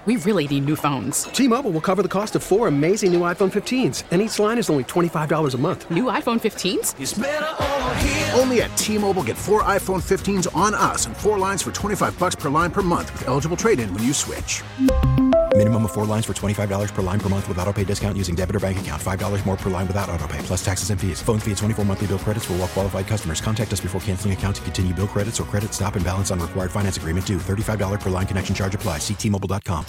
We really need new phones. T-Mobile will cover the cost of 4 amazing new iPhone 15s, and each line is only $25 a month. New iPhone 15s? It's better over here. Only at T-Mobile, get 4 iPhone 15s on us and 4 lines for $25 per line per month with eligible trade-in when you switch. Minimum of 4 lines for $25 per line per month with autopay discount using debit or bank account. $5 more per line without autopay, plus taxes and fees. Phone fee at 24 monthly bill credits for well-qualified customers. Contact us before canceling account to continue bill credits or credit stop and balance on required finance agreement due. $35 per line connection charge applies. See T-Mobile.com.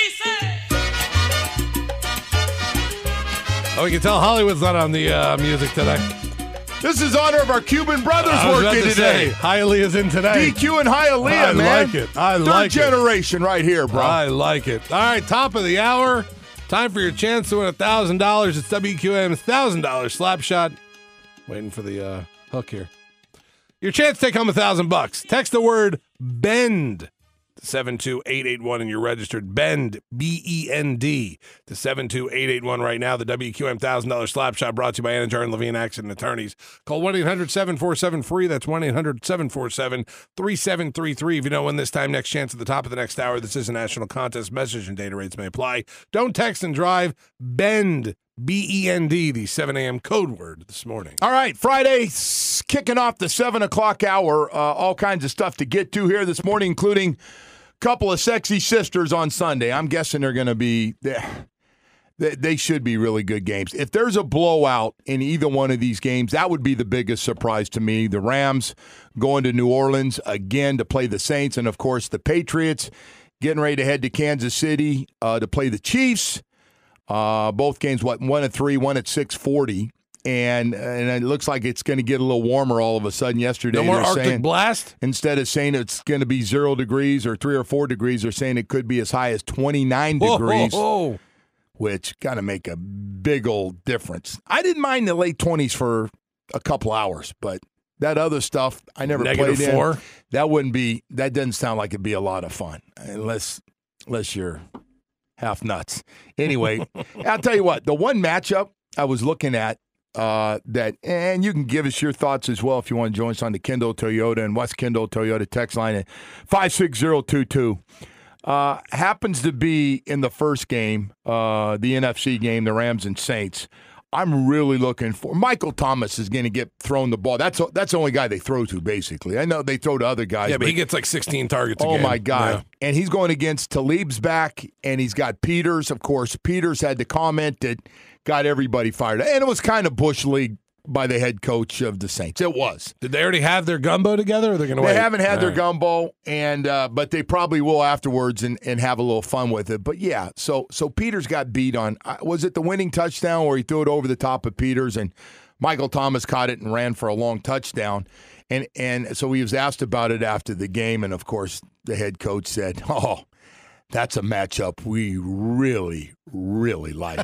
Oh, we can tell Hollywood's not on the music today. This is honor of our Cuban brothers working today. Hialeah's in today. DQ and Hialeah, man. I like it. I like it. Third generation right here, bro. I like it. All right, top of the hour. Time for your chance to win $1,000. It's WQAM's $1,000 slap shot. Waiting for the hook here. Your chance to take home $1,000. Text the word BEND to 72881 and you're registered. BEND, B-E-N-D, to 72881 right now. The WQM $1,000 slap shot brought to you by Anna and Levine Accident Attorneys. Call 1-800-747-FREE. That's 1-800-747-3733. If you don't win this time, next chance at the top of the next hour. This is a national contest. Message and data rates may apply. Don't text and drive. BEND, B-E-N-D, the 7 a.m. code word this morning. All right, Friday, kicking off the 7 o'clock hour. All kinds of stuff to get to here this morning, including a couple of sexy sisters on Sunday. I'm guessing they're going to be, they should be really good games. If there's a blowout in either one of these games, that would be the biggest surprise to me. The Rams going to New Orleans again to play the Saints, and, of course, the Patriots getting ready to head to Kansas City to play the Chiefs. Both games, 1-3, one at 6:40, and it looks like it's going to get a little warmer all of a sudden. Yesterday, no more Arctic blast. Instead of saying it's going to be 0 degrees or 3 or 4 degrees, they're saying it could be as high as 29 degrees, which got to make a big old difference. I didn't mind the late 20s for a couple hours, but that other stuff I never played -4. in. That doesn't sound like it'd be a lot of fun unless you're half nuts. Anyway, I'll tell you what, the one matchup I was looking at and you can give us your thoughts as well if you want to join us on the Kendall Toyota and West Kendall Toyota text line at 56022. Happens to be in the first game, the NFC game, the Rams and Saints. I'm really looking for Michael Thomas is going to get thrown the ball. That's the only guy they throw to, basically. I know they throw to other guys. Yeah, but he gets like 16 targets a game. Oh, my God. Yeah. And he's going against Talib's back, and he's got Peters. Of course, Peters had the comment that got everybody fired. And it was kind of Bush League by the head coach of the Saints. It was. Did they already have their gumbo together, or they're going to wait? They haven't had their gumbo, and but they probably will afterwards and have a little fun with it. But, yeah, so Peters got beat on. Was it the winning touchdown where he threw it over the top of Peters, and Michael Thomas caught it and ran for a long touchdown? And so he was asked about it after the game, and, of course, the head coach said, "Oh, that's a matchup we really, really liked."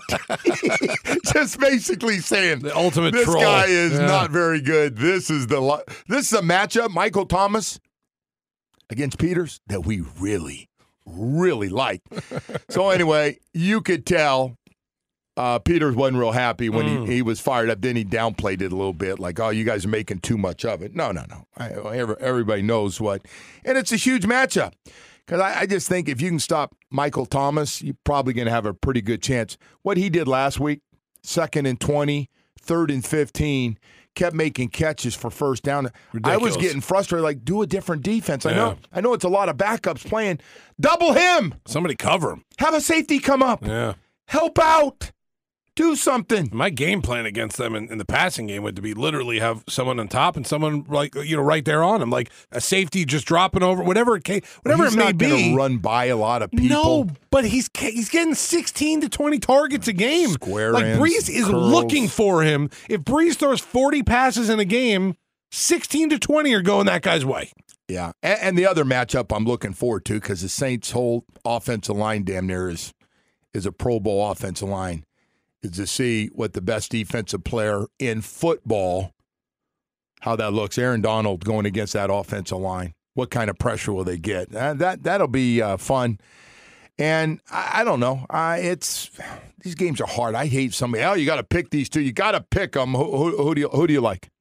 Just basically saying the ultimate this troll. guy is not very good. This is a matchup, Michael Thomas against Peters, that we really, really liked. So anyway, you could tell Peters wasn't real happy when he was fired up. Then he downplayed it a little bit, like, "Oh, you guys are making too much of it." No. Everybody knows what. And it's a huge matchup. Because I just think if you can stop Michael Thomas, you're probably going to have a pretty good chance. What he did last week, 2nd and 20, 3rd and 15, kept making catches for first down. Ridiculous. I was getting frustrated, like, do a different defense. I know it's a lot of backups playing. Double him. Somebody cover him. Have a safety come up. Yeah. Help out. Do something. My game plan against them in the passing game would to be literally have someone on top and someone right there on him, like a safety just dropping over, whatever it may be. He's not run by a lot of people. No, but he's getting 16 to 20 targets a game. Square like ends, Brees is curls. looking for him. If Brees throws 40 passes in a game, 16 to 20 are going that guy's way. Yeah, and the other matchup I'm looking forward to, because the Saints' whole offensive line damn near is a Pro Bowl offensive line, is to see what the best defensive player in football, how that looks. Aaron Donald going against that offensive line. What kind of pressure will they get? That'll be fun. And I don't know. These games are hard. I hate somebody. Oh, you got to pick these two. You got to pick them. Who do you like?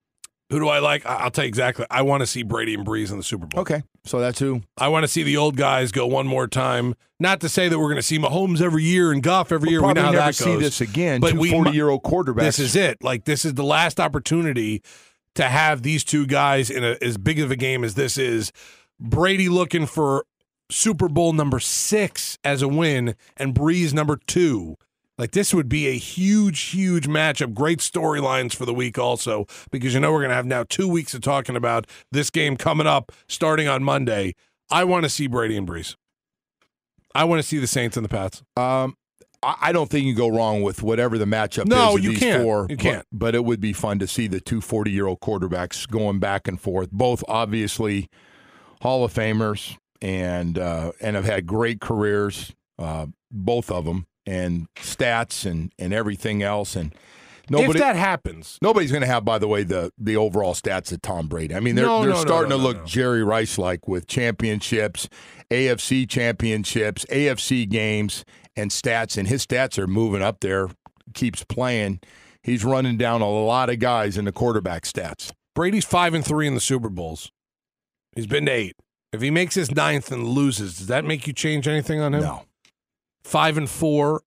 Who do I like? I'll tell you exactly. I want to see Brady and Breeze in the Super Bowl. Okay, so that's who. I want to see the old guys go one more time. Not to say that we're going to see Mahomes every year and Goff every year. We know how never that goes. see this again. But Two 40-year-old quarterbacks. This is it. Like, this is the last opportunity to have these two guys in as big of a game as this is. Brady looking for Super Bowl number 6 as a win, and Breeze number 2. Like, this would be a huge, huge matchup. Great storylines for the week also, because we're going to have now 2 weeks of talking about this game coming up starting on Monday. I want to see Brady and Breeze. I want to see the Saints and the Pats. I don't think you go wrong with whatever the matchup is. No, of you these can't. four. You can't. But it would be fun to see the two 40-year-old quarterbacks going back and forth, both obviously Hall of Famers and have had great careers, both of them, and stats and everything else. And if that happens, nobody's going to have, by the way, the overall stats of Tom Brady. I mean, they're starting to look Jerry Rice-like with championships, AFC championships, AFC games, and stats. And his stats are moving up there, keeps playing. He's running down a lot of guys in the quarterback stats. Brady's 5-3 in the Super Bowls. He's been to 8. If he makes his 9th and loses, does that make you change anything on him? No. 5-4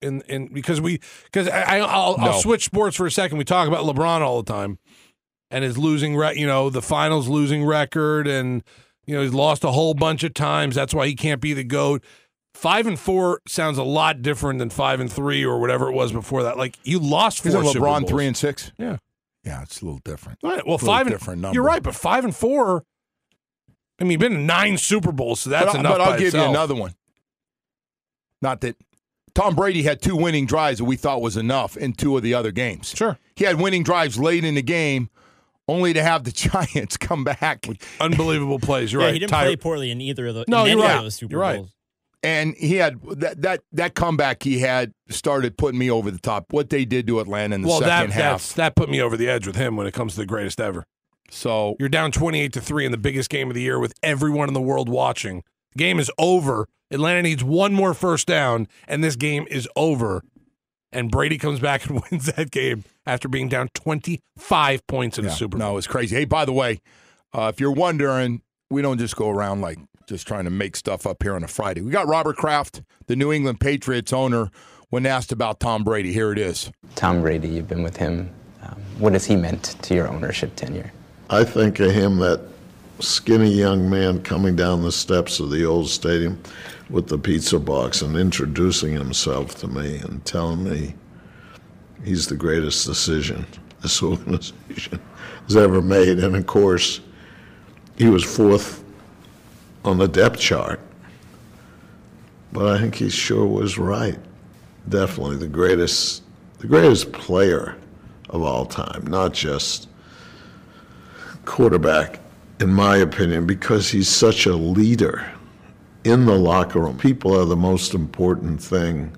I'll switch sports for a second. We talk about LeBron all the time and his losing the finals losing record, and he's lost a whole bunch of times. That's why he can't be the GOAT. 5-4 sounds a lot different than 5-3 or whatever it was before that. Like, you lost 4 Isn't Super LeBron Bowls. 3-6? Yeah, it's a little different. Right. Well, different number. You're right, but 5-4. I mean, you've been to 9 Super Bowls, so that's enough. But I'll give itself. you another one. Not that Tom Brady had 2 winning drives that we thought was enough in 2 of the other games. Sure. He had winning drives late in the game, only to have the Giants come back. Unbelievable plays. You're right. He didn't play poorly in either of those. No, you're right. Of those Super You're right. Bowls. And he had that comeback he had started putting me over the top. What they did to Atlanta in the second half. That put me over the edge with him when it comes to the greatest ever. So you're down 28-3 in the biggest game of the year with everyone in the world watching. The game is over. Atlanta needs one more first down, and this game is over. And Brady comes back and wins that game after being down 25 points in the Super Bowl. No, it's crazy. Hey, by the way, if you're wondering, we don't just go around like just trying to make stuff up here on a Friday. We got Robert Kraft, the New England Patriots owner, when asked about Tom Brady. Here it is. Tom Brady, you've been with him. What has he meant to your ownership tenure? I think of him, that skinny young man coming down the steps of the old stadium with the pizza box and introducing himself to me and telling me he's the greatest decision this organization has ever made. And of course, he was 4th on the depth chart. But I think he sure was right. Definitely the greatest player of all time, not just quarterback, in my opinion, because he's such a leader in the locker room. People are the most important thing.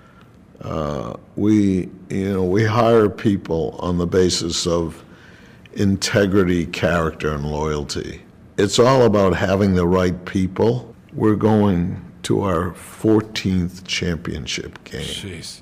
We hire people on the basis of integrity, character, and loyalty. It's all about having the right people. We're going to our 14th championship game. Jeez.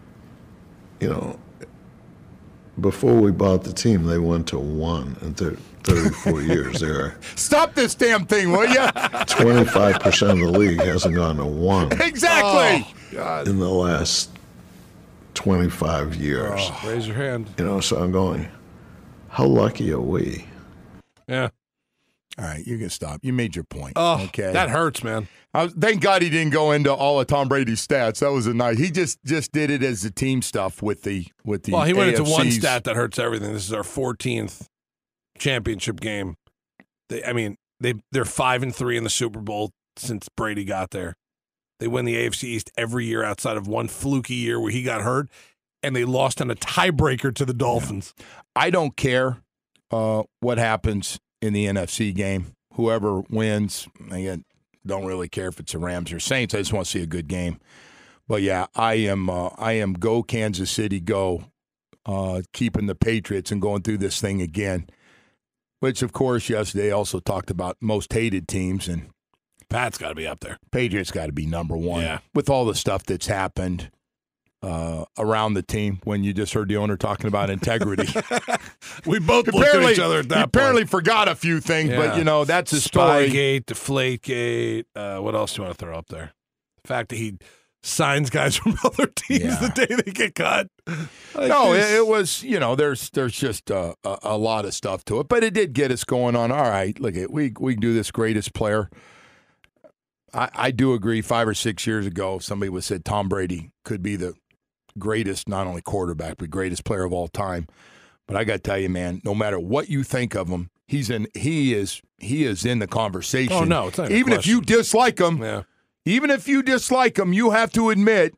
Before we bought the team, they went to 1 in 34 years. There, stop this damn thing, will you? 25% of the league hasn't gone to 1. Exactly. In the last 25 years. Raise your hand. So I'm going, how lucky are we? Yeah. All right, you can stop. You made your point. Oh, okay. That hurts, man. Thank God he didn't go into all of Tom Brady's stats. That was a nice. He just did it as the team stuff with the. Well, he went into one AFCs. stat that hurts everything. This is our 14th championship game. They're 5-3 in the Super Bowl since Brady got there. They win the AFC East every year outside of one fluky year where he got hurt, and they lost on a tiebreaker to the Dolphins. Yeah. I don't care what happens in the NFC game. Whoever wins, again, don't really care if it's the Rams or Saints. I just want to see a good game. But yeah, I am go Kansas City, go, keeping the Patriots and going through this thing again. Which, of course, yesterday also talked about most hated teams, and Pat's got to be up there. Patriots got to be number 1. Yeah. With all the stuff that's happened. around the team when you just heard the owner talking about integrity. We both looked at each other at that he apparently point. forgot a few things, Yeah. but, that's a story. Spygate, Deflategate. What else do you want to throw up there? The fact that he signs guys from other teams the day they get cut. It was, there's just a lot of stuff to it, but it did get us going on. All right, look, we can do this greatest player. I do agree 5 or 6 years ago, somebody would said Tom Brady could be the greatest, not only quarterback, but greatest player of all time. But I got to tell you, man, no matter what you think of him, he is in the conversation. Oh, no, it's not even if you dislike him, you have to admit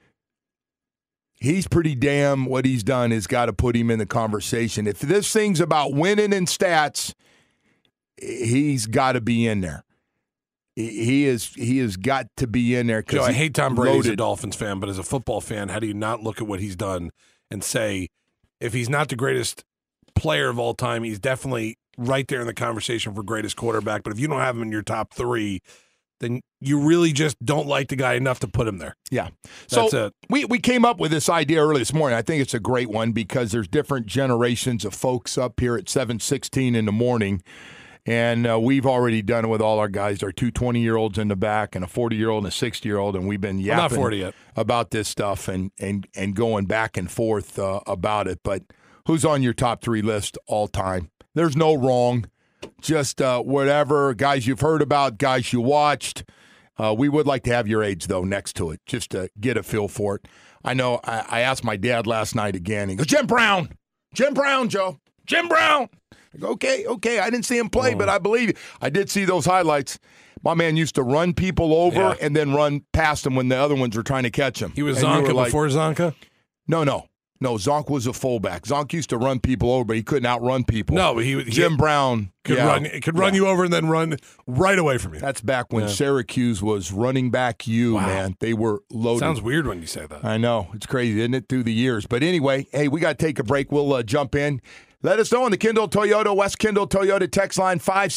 he's pretty damn. What he's done has got to put him in the conversation. If this thing's about winning and stats, he's got to be in there. He has got to be in there. I hate Tom Brady as a Dolphins fan, but as a football fan, how do you not look at what he's done and say, if he's not the greatest player of all time, he's definitely right there in the conversation for greatest quarterback. But if you don't have him in your top 3, then you really just don't like the guy enough to put him there. Yeah. That's so it. We came up with this idea early this morning. I think it's a great one because there's different generations of folks up here at 7:16 in the morning. And we've already done it with all our guys. Our 2 20-year-olds in the back and a 40-year-old and a 60-year-old, and we've been yapping not 40 yet. about this stuff and going back and forth about it. But who's on your top 3 list all time? There's no wrong. Just whatever. Guys you've heard about, guys you watched. We would like to have your age, though, next to it, just to get a feel for it. I know I asked my dad last night again. He goes, Jim Brown, Joe. Jim Brown. I go, okay. I didn't see him play, but I believe you. I did see those highlights. My man used to run people over and then run past them when the other ones were trying to catch him. He was Zonka before Zonka? No, Zonk was a fullback. Zonk used to run people over, but he couldn't outrun people. No, but Jim Brown could run you over and then run right away from you. That's back when Syracuse was running back man. They were loaded. Sounds weird when you say that. I know. It's crazy, isn't it, through the years? But anyway, hey, we got to take a break. We'll jump in. Let us know on the Kendall Toyota, West Kendall Toyota text line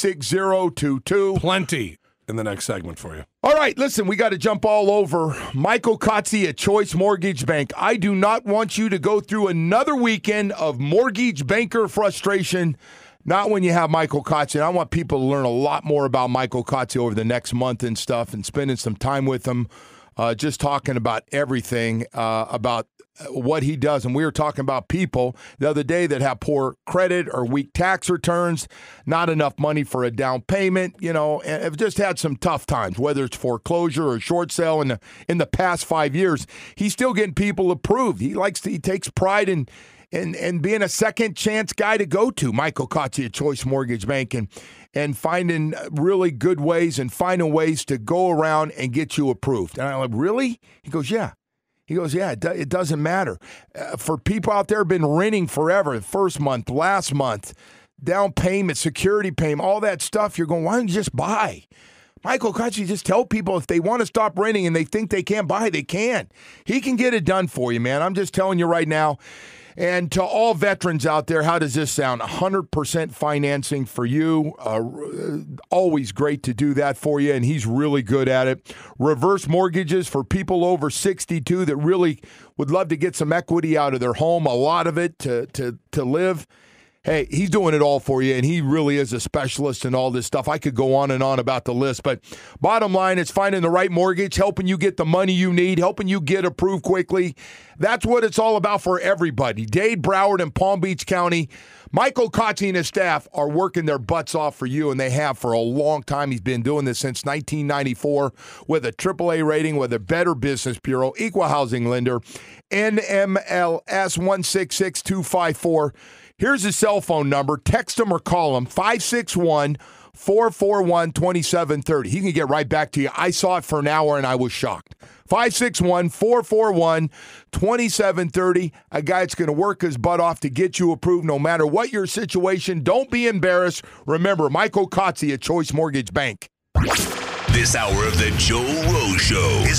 56022. Plenty in the next segment for you. All right, listen, we got to jump all over. Michael Kotze at Choice Mortgage Bank. I do not want you to go through another weekend of mortgage banker frustration, not when you have Michael Kotze. And I want people to learn a lot more about Michael Kotze over the next month and stuff and spending some time with him, just talking about everything, about what he does. And we were talking about people the other day that have poor credit or weak tax returns, not enough money for a down payment, and have just had some tough times, whether it's foreclosure or short sale in the past 5 years. He's still getting people approved. He takes pride in being a second chance guy to go to, Michael Kotze at Choice Mortgage Bank, and finding really good ways and finding ways to go around and get you approved. And I'm like, really? He goes, yeah. It doesn't matter. For people out there who've been renting forever, first month, last month, down payment, security payment, all that stuff, you're going, why don't you just buy? Michael Kotze, just tell people if they want to stop renting and they think they can't buy, they can. He can get it done for you, man. I'm just telling you right now. And to all veterans out there, how does this sound? 100% financing for you. Always great to do that for you, and he's really good at it. Reverse mortgages for people over 62 that really would love to get some equity out of their home, a lot of it to live. Hey, he's doing it all for you, and he really is a specialist in all this stuff. I could go on and on about the list, but bottom line is finding the right mortgage, helping you get the money you need, helping you get approved quickly. That's what it's all about for everybody. Dade, Broward, and Palm Beach County, Michael Kotze and his staff are working their butts off for you, and they have for a long time. He's been doing this since 1994 with a AAA rating, with a Better Business Bureau, equal housing lender, NMLS 166254. Here's his cell phone number. Text him or call him, 561-441-2730. He can get right back to you. I saw it for an hour, and I was shocked. 561-441-2730. A guy that's going to work his butt off to get you approved no matter what your situation. Don't be embarrassed. Remember, Michael Kotze at Choice Mortgage Bank. This hour of the Joe Rose Show is...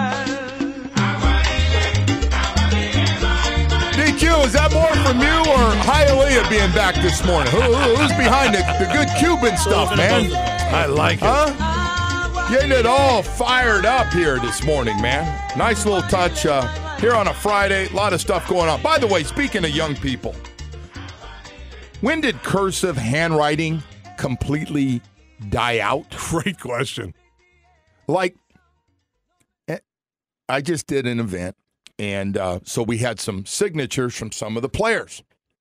DQ, is that more from you or Hialeah being back this morning? Who's behind the good Cuban stuff, man? I like it. Getting it all fired up here this morning, man. Nice little touch. Here on a Friday, a lot of stuff going on. By the way, speaking of young people, when did cursive handwriting completely die out? Great question. Like, I just did an event, and so we had some signatures from some of the players.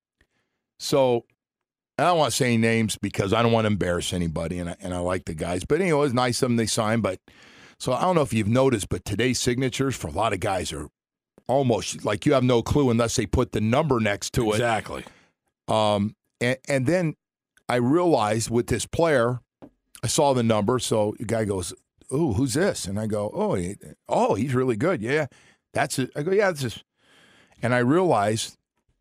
So I don't want to say names because I don't want to embarrass anybody, and I like the guys. But anyway, it was nice of them they signed. But so I don't know if you've noticed, but today's signatures for a lot of guys are almost like you have no clue unless they put the number next to it. Exactly. And then I realized with this player, I saw the number. So the guy goes, "Oh, who's this?" And I go, "Oh, he's really good. Yeah, that's it." I go, "Yeah, that's it." And I realized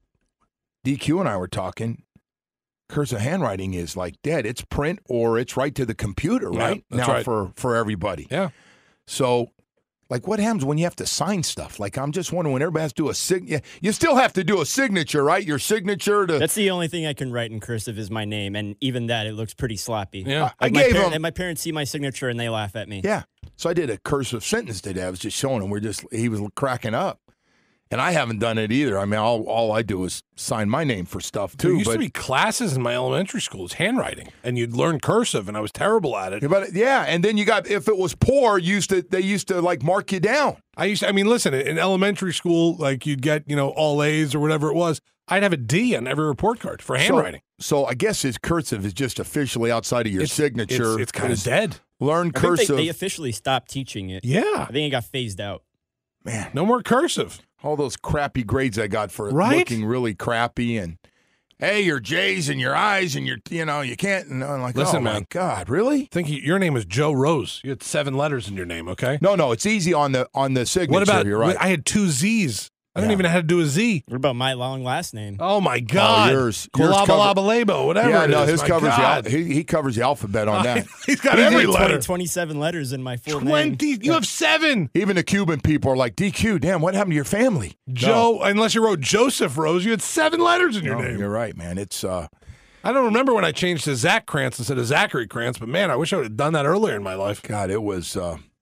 DQ and I were talking. Cursive handwriting is like dead. It's print or it's right to the computer, right? That's now right. for everybody. Yeah. So, like, what happens when you have to sign stuff? Like, I'm just wondering when everybody has to do a signature. You still have to do a signature, right? Your signature to. That's the only thing I can write in cursive is my name, and even that, it looks pretty sloppy. Yeah. I gave them. And my parents see my signature and they laugh at me. Yeah. So I did a cursive sentence today. I was just showing him. He was cracking up. And I haven't done it either. I mean, all I do is sign my name for stuff, too. There used to be classes in my elementary school. It's handwriting. And you'd learn cursive, and I was terrible at it. Yeah, and then you got, if it was poor, they used to like mark you down. Listen, in elementary school, like you'd get, all A's or whatever it was. I'd have a D on every report card for handwriting. So I guess his cursive is just officially outside of your signature. It's kind of dead. Learn cursive. They officially stopped teaching it. Yeah. I think it got phased out. Man. No more cursive. All those crappy grades I got for right? looking really crappy, and hey, your J's and your I's and you can't. And I'm like, listen, oh man, my God, really? Your name is Joe Rose. You had 7 letters in your name, okay? No, it's easy on the signature. What about? You're right. I had 2 Z's. I don't even know how to do a Z. What about my long last name? Oh my God! Yours Kolabalabo, whatever. Yeah, it no, is. his My covers God. he covers the alphabet on that. He's got every letter. 27 letters in my full name. 20. You have 7. Even the Cuban people are like, DQ, damn, what happened to your family? Joe, unless you wrote Joseph Rose, you had 7 letters in your name. You're right, man. It's I don't remember when I changed to Zach Krantz instead of Zachary Krantz, but man, I wish I would have done that earlier in my life. God, it was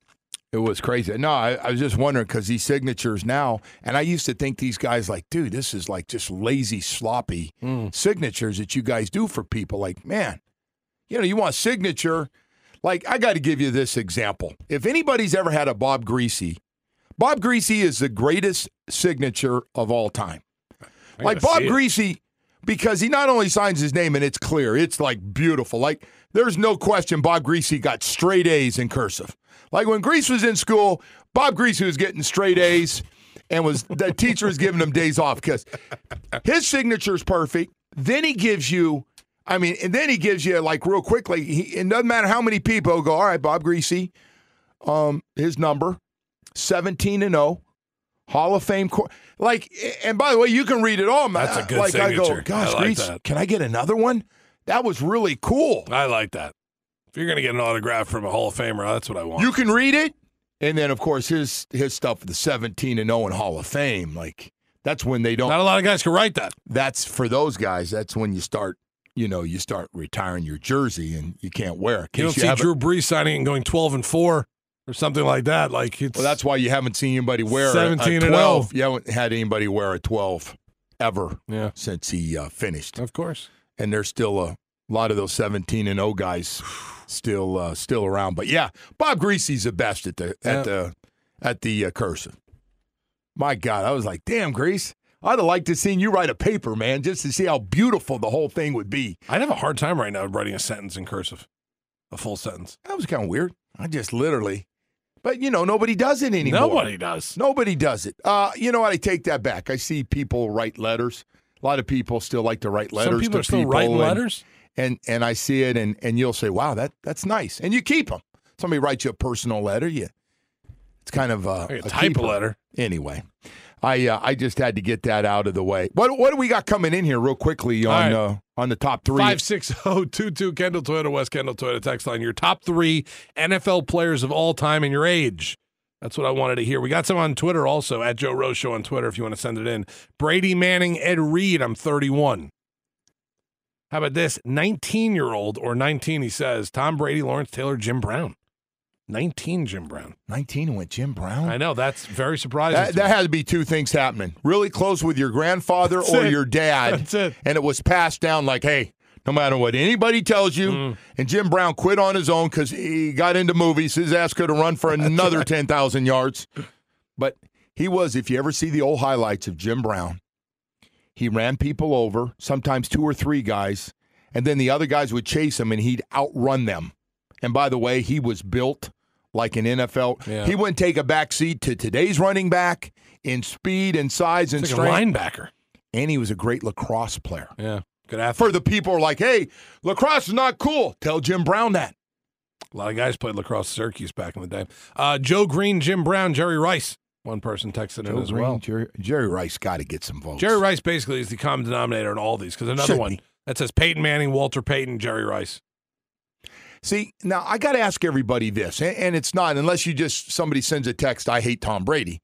crazy. No, I was just wondering because these signatures now, and I used to think these guys like, dude, this is like just lazy, sloppy signatures that you guys do for people. Like, man, you want a signature. Like, I got to give you this example. If anybody's ever had a Bob Greasy is the greatest signature of all time. Like Bob Greasy, because he not only signs his name and it's clear, it's like beautiful. Like, there's no question Bob Greasy got straight A's in cursive. Like when Grease was in school, Bob Greasy was getting straight A's and the teacher was giving him days off because his signature is perfect. Then he gives you, like real quickly, it doesn't matter how many people go, all right, Bob Greasy, his number, 17-0, Hall of Fame. Like, and by the way, you can read it all. That's a good like signature. I go, gosh, like Grease, that. Can I get another one? That was really cool. I like that. If you're going to get an autograph from a Hall of Famer, that's what I want. You can read it. And then, of course, his stuff, the 17-0 in Hall of Fame. Like, that's when they don't. Not a lot of guys can write that. That's for those guys. That's when you start, you start retiring your jersey and you can't wear it. You don't see Drew Brees signing and going 12-4 or something like that. Like it's. Well, that's why you haven't seen anybody wear 17-0. a 12. You haven't had anybody wear a 12 ever since he finished. Of course. And there's still a lot of those 17-0 guys still around. But yeah, Bob Greasy's the best at the cursive. My God, I was like, damn, Grease. I'd have liked to seen you write a paper, man, just to see how beautiful the whole thing would be. I'd have a hard time right now writing a sentence in cursive, a full sentence. That was kind of weird. I just literally, but nobody does it anymore. Nobody does. Nobody does it. You know what? I take that back. I see people write letters. A lot of people still like to write letters. Some people to are still writing letters. And I see it, and you'll say, "Wow, that's nice," and you keep them. Somebody writes you a personal letter, it's kind of a type of letter. Anyway, I just had to get that out of the way. What do we got coming in here real quickly on the top 3? 560-22 Kendall Toyota, West Kendall Toyota text line. Your top 3 NFL players of all time and your age. That's what I wanted to hear. We got some on Twitter also, at Joe Rose Show on Twitter if you want to send it in. Brady Manning, Ed Reed, I'm 31. How about this? 19-year-old, or 19, he says, Tom Brady, Lawrence Taylor, Jim Brown. 19 Jim Brown. 19 went Jim Brown? I know. That's very surprising. That had to be two things happening. Really close with your grandfather or your dad. That's it. And it was passed down like, hey, no matter what anybody tells you. And Jim Brown quit on his own because he got into movies. His ass could have run for another 10,000 yards. But he was, if you ever see the old highlights of Jim Brown, he ran people over, sometimes 2 or 3 guys, and then the other guys would chase him and he'd outrun them. And by the way, he was built like an NFL. Yeah. He wouldn't take a back seat to today's running back in speed and size and It's strength. like a linebacker. And he was a great lacrosse player. Yeah. Good athlete. For the people who are like, hey, lacrosse is not cool. Tell Jim Brown that. A lot of guys played lacrosse at Syracuse back in the day. Joe Green, Jim Brown, Jerry Rice. One person texted in as well. Jerry Rice got to get some votes. Jerry Rice basically is the common denominator in all these because another one that says Peyton Manning, Walter Payton, Jerry Rice. See, now I got to ask everybody this, and it's not, unless you just, somebody sends a text, I hate Tom Brady.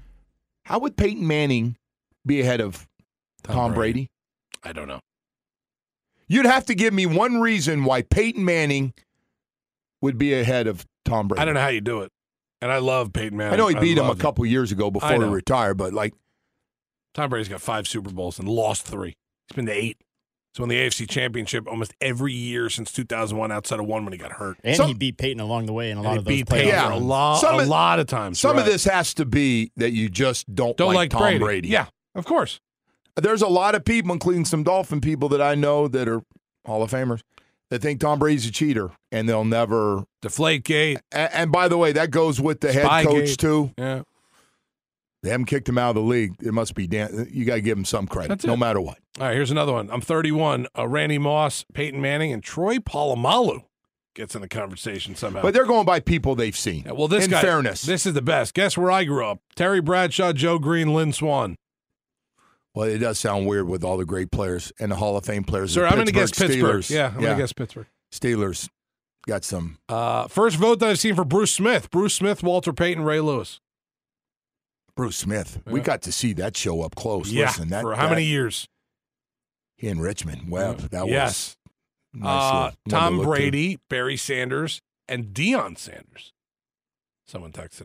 How would Peyton Manning be ahead of Tom Brady? I don't know. You'd have to give me one reason why Peyton Manning would be ahead of Tom Brady. I don't know how you do it. And I love Peyton Manning. I know he beat him a couple years ago before he retired, but like. Tom Brady's got 5 Super Bowls and lost 3. He's been to 8. So in the AFC Championship almost every year since 2001 outside of one when he got hurt. And he beat Peyton along the way in a lot of those playoffs. Yeah, a lot of times. Some of this has to be that you just don't like Tom Brady. Yeah, of course. There's a lot of people, including some Dolphin people that I know that are Hall of Famers, that think Tom Brady's a cheater and they'll never. Deflategate. And by the way, that goes with the head coach too. Yeah. They haven't kicked him out of the league. It must be you got to give him some credit, no matter what. All right, here's another one. I'm 31. Randy Moss, Peyton Manning, and Troy Polamalu gets in the conversation somehow. But they're going by people they've seen. Yeah, well, this in guy, fairness, this is the best. Guess where I grew up? Terry Bradshaw, Joe Green, Lynn Swann. Well, it does sound weird with all the great players and the Hall of Fame players. Sir, I'm going to guess Pittsburgh. Steelers. Yeah, I'm going to guess Pittsburgh. Steelers got some. First vote that I've seen for Bruce Smith. Bruce Smith, Walter Payton, Ray Lewis. Bruce Smith. Yeah. We got to see that show up close. Yeah, listen, for how many years? In Richmond. Webb. That was nice. Tom Brady, Barry Sanders, and Deion Sanders. Someone texted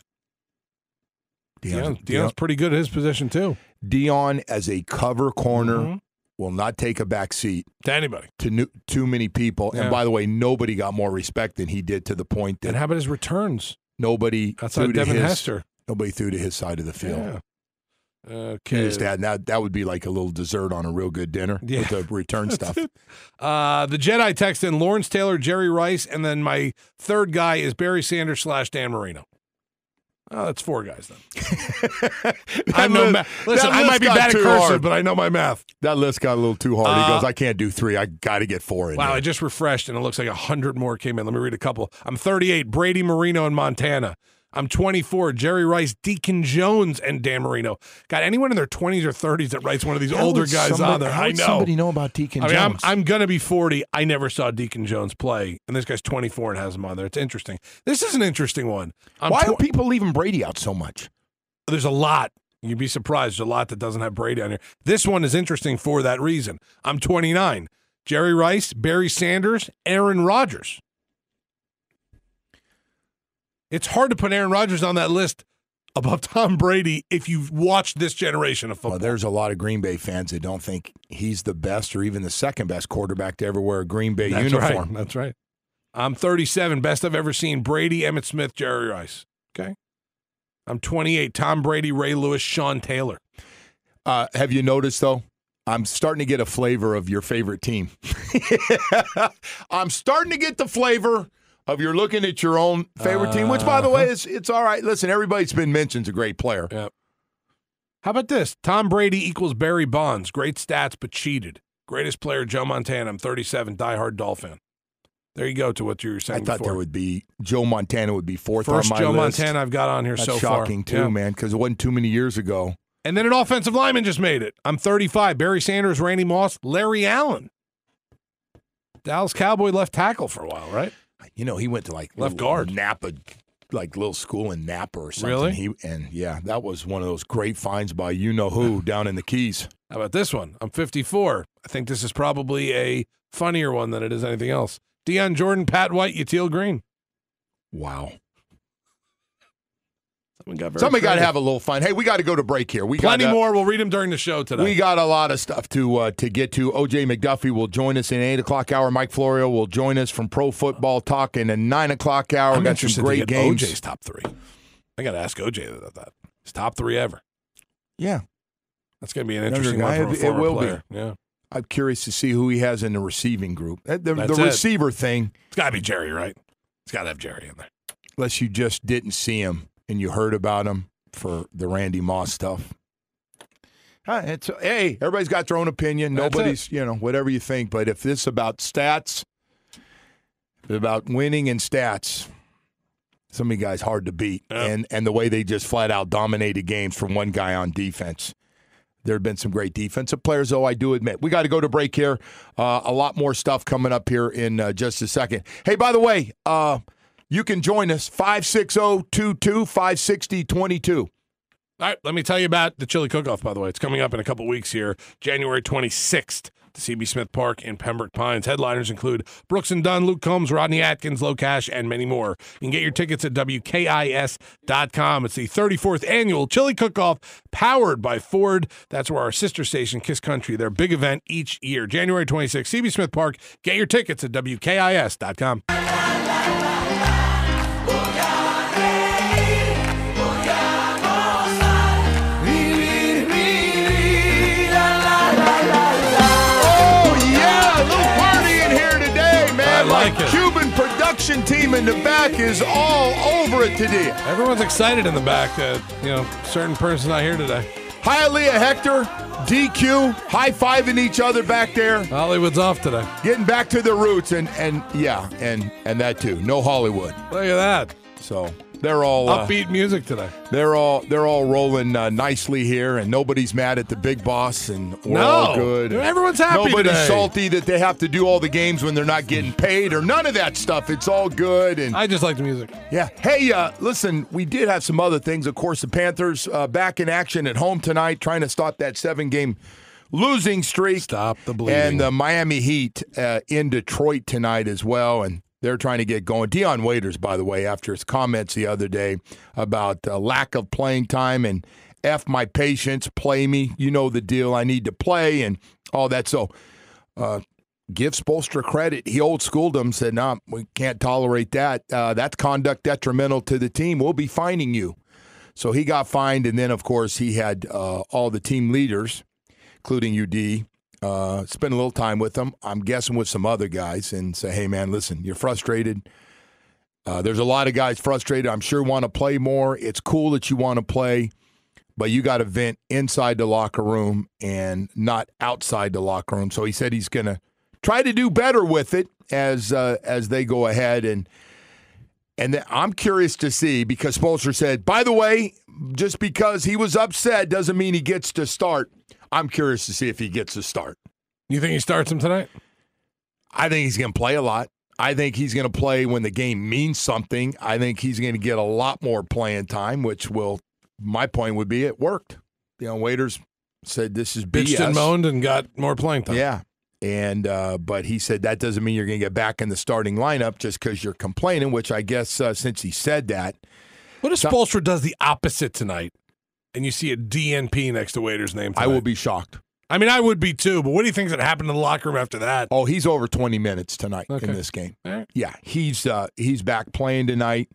him. Deion's pretty good at his position, too. Deion as a cover corner will not take a back seat to anybody. To too many people. Yeah. And by the way, nobody got more respect than he did, to the point that. And how about his returns? Nobody outside Devin Hester. Nobody threw to his side of the field. Yeah. Okay. That would be like a little dessert on a real good dinner with the return stuff. The Jedi text in Lawrence Taylor, Jerry Rice, and then my third guy is Barry Sanders / Dan Marino. Oh, that's 4 guys then. I know math. Listen, I might be bad at cursive, but I know my math. That list got a little too hard. He goes, I can't do 3. I got to get 4 in. Wow, there. I just refreshed, and it looks like 100 more came in. Let me read a couple. I'm 38, Brady, Marino, and Montana. I'm 24, Jerry Rice, Deacon Jones, and Dan Marino. Got anyone in their 20s or 30s that writes one of these older guys on there? I know. Somebody know about Deacon Jones? I'm going to be 40. I never saw Deacon Jones play, and this guy's 24 and has him on there. It's interesting. This is an interesting one. Why are people leaving Brady out so much? There's a lot. You'd be surprised. There's a lot that doesn't have Brady on here. This one is interesting for that reason. I'm 29, Jerry Rice, Barry Sanders, Aaron Rodgers. It's hard to put Aaron Rodgers on that list above Tom Brady if you've watched this generation of football. Well, there's a lot of Green Bay fans that don't think he's the best or even the second best quarterback to ever wear a Green Bay uniform. Right. That's right. I'm 37, best I've ever seen, Brady, Emmitt Smith, Jerry Rice. Okay. I'm 28, Tom Brady, Ray Lewis, Sean Taylor. Have you noticed, though? I'm starting to get a flavor of your favorite team. I'm starting to get the flavor of you're looking at your own favorite team, which, by the way, it's all right. Listen, everybody's been mentioned's a great player. Yep. How about this? Tom Brady equals Barry Bonds. Great stats, but cheated. Greatest player, Joe Montana. I'm 37, diehard Dolphin. There you go to what you were saying before. I thought there would be Joe Montana would be fourth on my list. First Joe Montana I've got on here so far. That's shocking, too, man, because it wasn't too many years ago. And then an offensive lineman just made it. I'm 35, Barry Sanders, Randy Moss, Larry Allen. Dallas Cowboy left tackle for a while, right? You know, he went to left guard, Napa, little school in Napa or something. Really? That was one of those great finds by you-know-who down in the Keys. How about this one? I'm 54. I think this is probably a funnier one than it is anything else. Deion Jordan, Pat White, Yatil Green. Wow. Somebody got to have a little fun. Hey, we got to go to break here. Plenty more. We'll read them during the show today. We got a lot of stuff to get to. O.J. McDuffie will join us in 8 o'clock hour. Mike Florio will join us from Pro Football Talk in the 9 o'clock hour. I'm got some great games. OJ's top 3. I got to ask OJ about that. His top 3 ever. Yeah. That's going to be an interesting one from a former player. Yeah. I'm curious to see who he has in the receiving group. The That's receiver thing. It's got to be Jerry, right? It's got to have Jerry in there. Unless you just didn't see him and you heard about him for the Randy Moss stuff. Hey, everybody's got their own opinion. Nobody's, whatever you think. But if this is about stats, about winning and stats, some of you guys hard to beat. Yeah. And the way they just flat out dominated games from one guy on defense. There have been some great defensive players, though, I do admit. We got to go to break here. A lot more stuff coming up here in just a second. Hey, by the way, you can join us, 560-22-560-22. All right, let me tell you about the Chili Cook-Off, by the way. It's coming up in a couple weeks here, January 26th, to CB Smith Park in Pembroke Pines. Headliners include Brooks and Dunn, Luke Combs, Rodney Atkins, Low Cash, and many more. You can get your tickets at WKIS.com. It's the 34th annual Chili Cook-Off, powered by Ford. That's where our sister station, Kiss Country, their big event each year. January 26th, CB Smith Park. Get your tickets at WKIS.com. Cuban production team in the back is all over it today. Everyone's excited in the back. Certain person not here today. Hialeah Hector, DQ, high-fiving each other back there. Hollywood's off today. Getting back to their roots, and that too. No Hollywood. Look at that. So they're all upbeat music today. They're all rolling nicely here, and nobody's mad at the big boss, and we're all good. Everyone's happy. Nobody's today. salty that they have to do all the games when they're not getting paid or none of that stuff. It's all good. And I just like the music. Yeah. Hey, listen, we did have some other things. Of course, the Panthers back in action at home tonight, trying to stop that 7-game losing streak. Stop the bleeding. And the Miami Heat in Detroit tonight as well, and they're trying to get going. Dion Waiters, by the way, after his comments the other day about lack of playing time and F my patience, play me. You know the deal. I need to play and all that. So give Spoelstra credit. He old-schooled him, said, no, we can't tolerate that. That's conduct detrimental to the team. We'll be fining you. So he got fined, and then, of course, he had all the team leaders, including UD, spend a little time with them, I'm guessing with some other guys, and say, hey, man, listen, you're frustrated. There's a lot of guys frustrated. I'm sure want to play more. It's cool that you want to play, but you got to vent inside the locker room and not outside the locker room. So he said he's going to try to do better with it as they go ahead. And I'm curious to see, because Spoelstra said, by the way, just because he was upset doesn't mean he gets to start. I'm curious to see if he gets to start. You think he starts him tonight? I think he's going to play a lot. I think he's going to play when the game means something. I think he's going to get a lot more playing time, which will, my point would be, it worked. Waiters said this is BS. Bitched and moaned and got more playing time. Yeah. And but he said that doesn't mean you're going to get back in the starting lineup just because you're complaining, which I guess since he said that. What if Spoelstra does the opposite tonight and you see a DNP next to Waiters' name tonight? I will be shocked. I mean, I would be too, but what do you think is going to happen in the locker room after that? Oh, he's over 20 minutes tonight in this game. Right. Yeah, he's back playing tonight.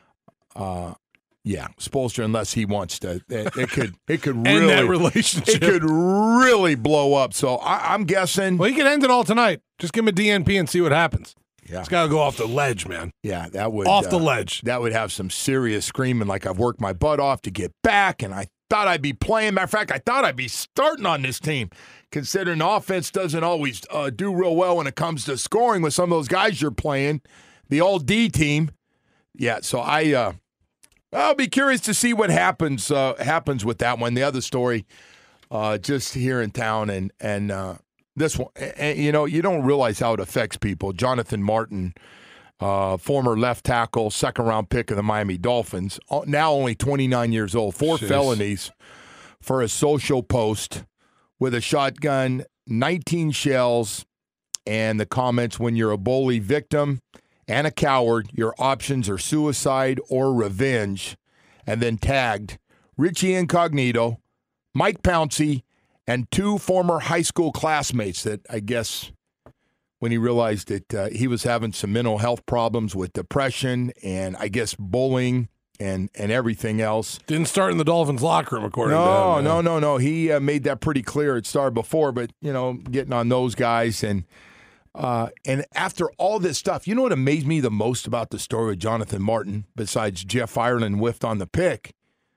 Yeah, Spoelstra, unless he wants to, it could really end that relationship. It could really blow up. So I'm guessing. Well, he can end it all tonight. Just give him a DNP and see what happens. Yeah, it's got to go off the ledge, man. Yeah, that would off the ledge. That would have some serious screaming, like I've worked my butt off to get back, and I thought I'd be playing. Matter of fact, I thought I'd be starting on this team, considering the offense doesn't always do real well when it comes to scoring with some of those guys you're playing. The all-D team. Yeah, so I'll be curious to see what happens with that one. The other story, just here in town, and this one, and, you don't realize how it affects people. Jonathan Martin, former left tackle, second-round pick of the Miami Dolphins, now only 29 years old, 4 felonies for a social post with a shotgun, 19 shells, and the comments, when you're a bully victim and a coward. Your options are suicide or revenge. And then tagged Richie Incognito, Mike Pouncey, and 2 former high school classmates that I guess when he realized that he was having some mental health problems with depression and I guess bullying and everything else. Didn't start in the Dolphins locker room, according to him. No. He made that pretty clear. It started before, but, getting on those guys. And after all this stuff, you know what amazed me the most about the story of Jonathan Martin, besides Jeff Ireland whiffed on the pick?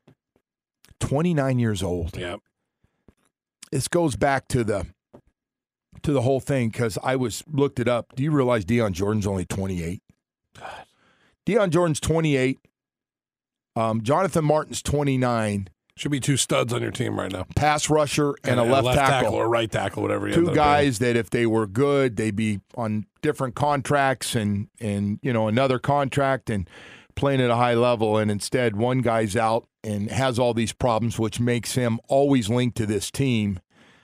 29 years old. Yeah. This goes back to the whole thing because I looked it up. Do you realize Deion Jordan's only 28? God. Deion Jordan's 28. Jonathan Martin's 29. Should be 2 studs on your team right now. Pass rusher and a left tackle. Or right tackle, whatever. 2 guys that if they were good, they'd be on different contracts and another contract and playing at a high level. And instead, one guy's out and has all these problems, which makes him always linked to this team.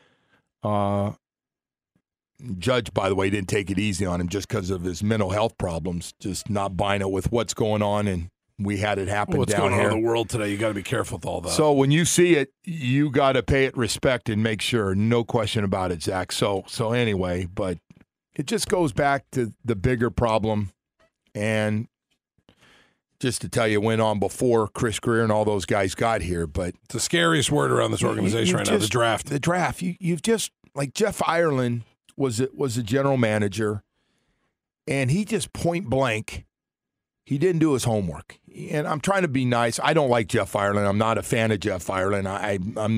Judge, by the way, didn't take it easy on him just because of his mental health problems, just not buying it with what's going on, and we had it happen what's down going here. on in the world today, you got to be careful with all that. So when you see it, you got to pay it respect and make sure, no question about it, Zach. So anyway, but it just goes back to the bigger problem, and just to tell you, it went on before Chris Greer and all those guys got here. But it's the scariest word around this organization right now, the draft. The draft. You've just, like Jeff Ireland was a general manager, and he just point blank, he didn't do his homework. And I'm trying to be nice. I don't like Jeff Ireland. I'm not a fan of Jeff Ireland. I don't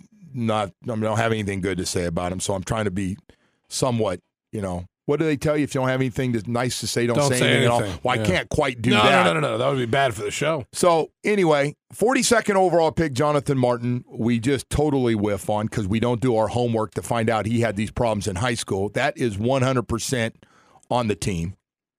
have anything good to say about him, so I'm trying to be somewhat, What do they tell you if you don't have anything nice to say? Don't say anything at all. Well, I can't quite do that. No. That would be bad for the show. So, anyway, 42nd overall pick, Jonathan Martin, we just totally whiff on because we don't do our homework to find out he had these problems in high school. That is 100% on the team.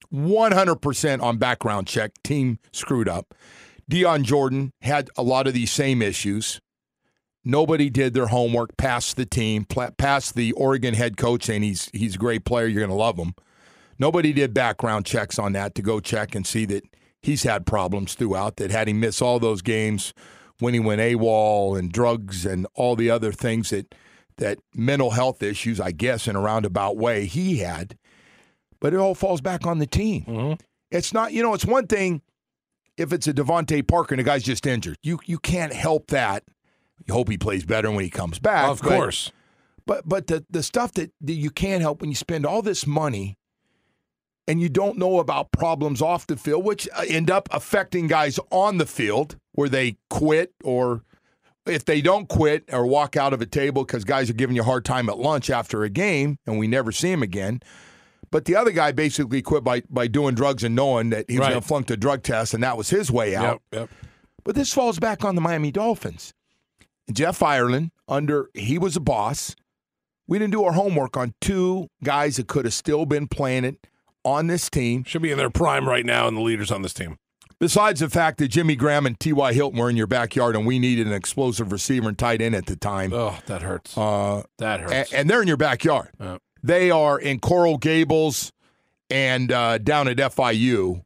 100% on background check. Team screwed up. Deion Jordan had a lot of these same issues. Nobody did their homework past the team, past the Oregon head coach saying he's a great player, you're going to love him. Nobody did background checks on that to go check and see that he's had problems throughout, that had him miss all those games when he went AWOL and drugs and all the other things that mental health issues, I guess, in a roundabout way he had. But it all falls back on the team. Mm-hmm. It's not, it's one thing if it's a Devontae Parker and the guy's just injured. You can't help that. You hope he plays better when he comes back. Of course. But the stuff that you can't help when you spend all this money and you don't know about problems off the field, which end up affecting guys on the field where they quit, or if they don't quit or walk out of a table because guys are giving you a hard time at lunch after a game and we never see him again. But the other guy basically quit by doing drugs and knowing that he was going to flunk the drug test, and that was his way out. Yep. But this falls back on the Miami Dolphins. Jeff Ireland, he was a boss. We didn't do our homework on 2 guys that could have still been playing it on this team. Should be in their prime right now, and the leaders on this team. Besides the fact that Jimmy Graham and T.Y. Hilton were in your backyard and we needed an explosive receiver and tight end at the time. Oh, that hurts. That hurts. And they're in your backyard. Yeah. They are in Coral Gables and down at FIU.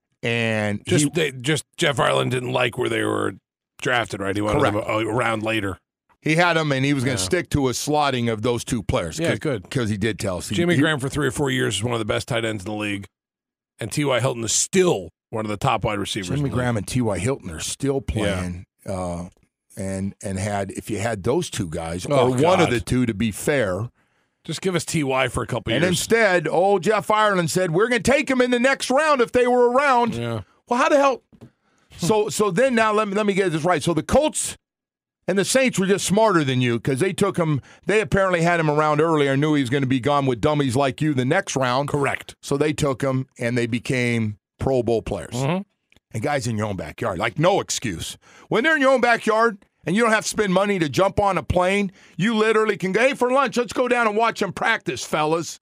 And just Jeff Ireland didn't like where they were drafted, right? He wanted them around later. He had them, and he was going to stick to a slotting of those 2 players. Yeah, good. Because he did tell us. Jimmy Graham for 3 or 4 years is one of the best tight ends in the league. And T.Y. Hilton is still one of the top wide receivers. Jimmy Graham and T.Y. Hilton are still playing. Yeah. And if you had those 2 guys, or one of the 2 to be fair. Just give us T.Y. for a couple years. And instead, Jeff Ireland said, we're going to take him in the next round if they were around. Yeah. Well, how the hell? So then now let me get this right. So the Colts and the Saints were just smarter than you because they took him. They apparently had him around earlier, knew he was going to be gone with dummies like you the next round. Correct. So they took him, and they became Pro Bowl players. Mm-hmm. And guys in your own backyard, like no excuse. When they're in your own backyard and you don't have to spend money to jump on a plane, you literally can go, hey, for lunch, let's go down and watch them practice, fellas.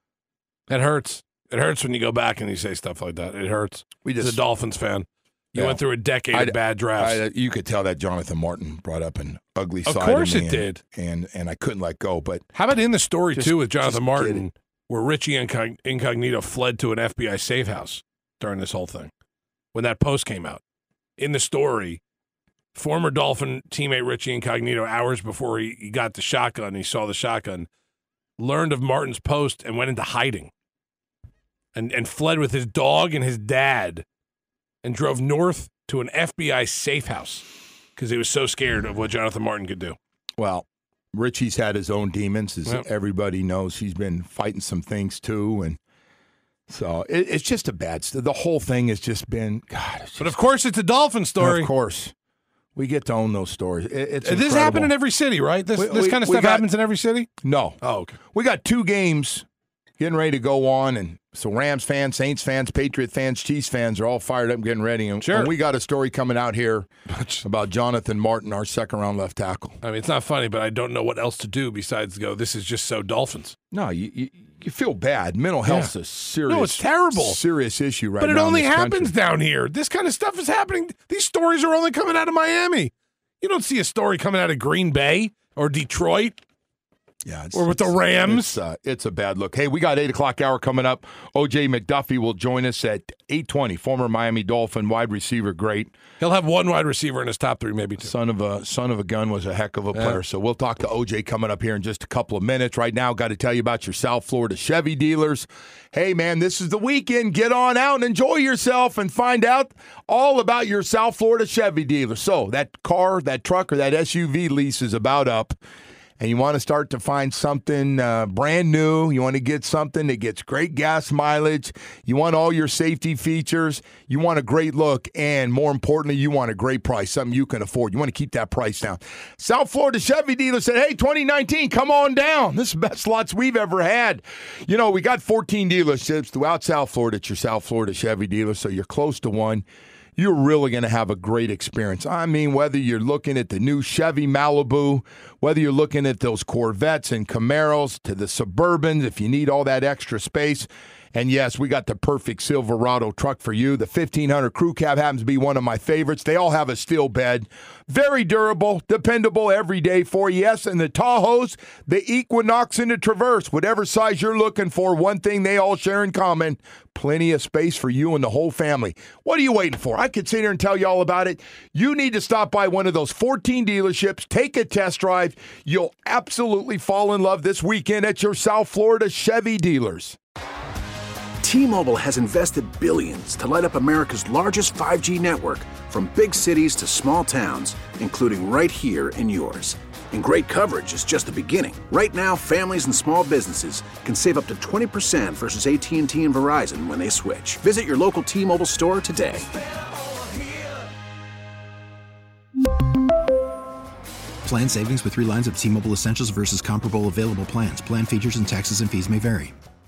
It hurts. It hurts when you go back and you say stuff like that. It hurts. As a Dolphins fan. You went through a decade of bad drafts. You could tell that Jonathan Martin brought up an ugly side of me. Of course it did. And I couldn't let go. But how about in the story, too, with Jonathan Martin? where Richie Incognito fled to an FBI safe house during this whole thing when that post came out. In the story, former Dolphin teammate Richie Incognito, hours before he got the shotgun, he saw the shotgun, learned of Martin's post and went into hiding and fled with his dog and his dad and drove north to an FBI safe house because he was so scared of what Jonathan Martin could do. Well, Richie's had his own demons, as everybody knows. He's been fighting some things too, and so it's just a bad. The whole thing has just been God. But of course, it's a Dolphin story. Of course, we get to own those stories. It's this happens in every city, right? This kind of stuff happens in every city. No. Oh, okay. We got 2 games getting ready to go on, and so Rams fans, Saints fans, Patriot fans, Chiefs fans are all fired up getting ready. And, and we got a story coming out here about Jonathan Martin, our second-round left tackle. I mean, it's not funny, but I don't know what else to do besides go, this is just so Dolphins. No, you feel bad. Mental health's a serious, no, it's terrible. Serious issue right now. But it only happens country. down here. This kind of stuff is happening. These stories are only coming out of Miami. You don't see a story coming out of Green Bay or Detroit. Yeah, or with the Rams. It's a bad look. Hey, we got 8 o'clock hour coming up. O.J. McDuffie will join us at 8:20. Former Miami Dolphin wide receiver, great. He'll have one wide receiver in his top 3, maybe 2. Son of a gun, was a heck of a player. So we'll talk to O.J. coming up here in just a couple of minutes. Right now, got to tell you about your South Florida Chevy dealers. Hey, man, this is the weekend. Get on out and enjoy yourself and find out all about your South Florida Chevy dealers. So that car, that truck, or that SUV lease is about up. And you want to start to find something brand new. You want to get something that gets great gas mileage. You want all your safety features. You want a great look. And more importantly, you want a great price, something you can afford. You want to keep that price down. South Florida Chevy dealer said, hey, 2019, come on down. This is the best lots we've ever had. You know, we got 14 dealerships throughout South Florida at your South Florida Chevy dealer, so you're close to one. You're really going to have a great experience. I mean, whether you're looking at the new Chevy Malibu, whether you're looking at those Corvettes and Camaros, to the Suburbans, if you need all that extra space. And yes, we got the perfect Silverado truck for you. The 1500 Crew Cab happens to be one of my favorites. They all have a steel bed. Very durable, dependable every day for you. Yes, and the Tahoes, the Equinox, and the Traverse, whatever size you're looking for, one thing they all share in common, plenty of space for you and the whole family. What are you waiting for? I could sit here and tell you all about it. You need to stop by one of those 14 dealerships, take a test drive. You'll absolutely fall in love this weekend at your South Florida Chevy dealers. T-Mobile has invested billions to light up America's largest 5G network, from big cities to small towns, including right here in yours. And great coverage is just the beginning. Right now, families and small businesses can save up to 20% versus AT&T and Verizon when they switch. Visit your local T-Mobile store today. Plan savings with 3 lines of T-Mobile Essentials versus comparable available plans. Plan features and taxes and fees may vary.